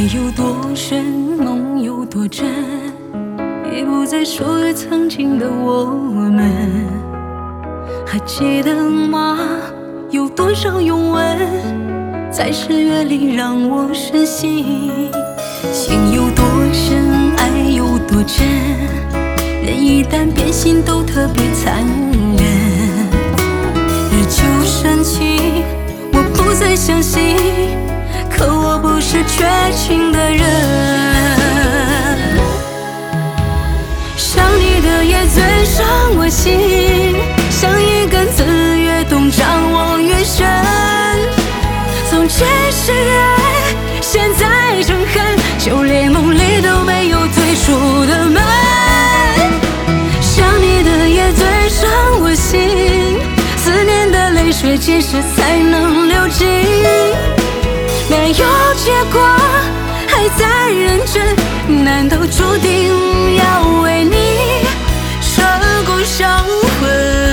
有多深，梦有多真，已不再属于曾经的我们。还记得吗？有多少拥吻，在十月里让我深信。情有多深，爱有多真，人一旦变心都特别残忍。日久生情，我不再相信，可我不是绝情的人。想你的夜最伤我心，像一根刺越痛掌我越深。从前是爱，现在成恨，就连梦里都没有退出的门。想你的夜最伤我心，思念的泪水几时才能流尽？没有结果，还在认真，难道注定要为你彻骨伤魂？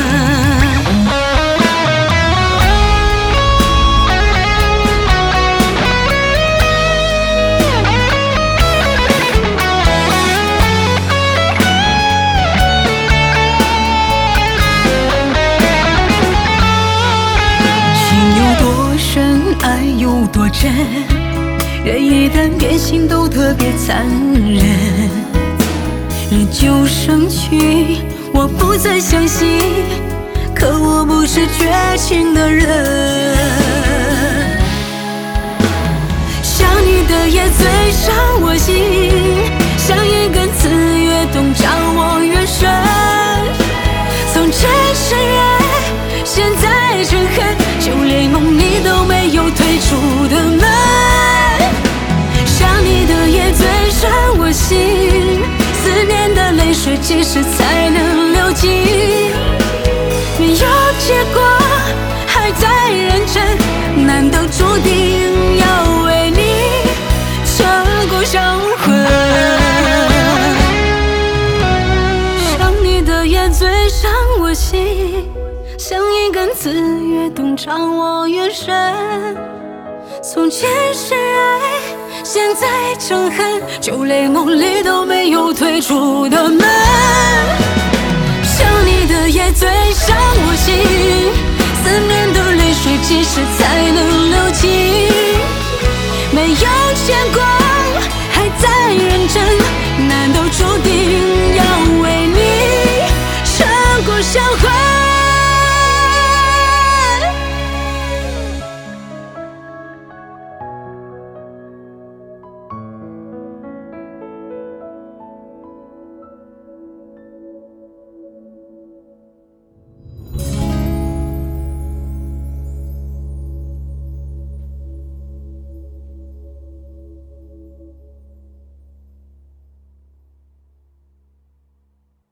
爱有多真，人一旦变心都特别残忍。日久生情，我不再相信，可我不是绝情的人。想你的夜最伤我心，像一根刺越痛掌我越深。从前是爱，现在成恨，就连梦里都没有退出的门。想你的夜最伤我心，思念的泪水几时才能流尽？没有结果，还在认真，难道注定要为你彻骨伤魂？想你的夜最伤我心，像一根刺越痛掌我越深。从前是爱，现在成恨，就连梦里都没有退出的门。想你的夜最伤我心，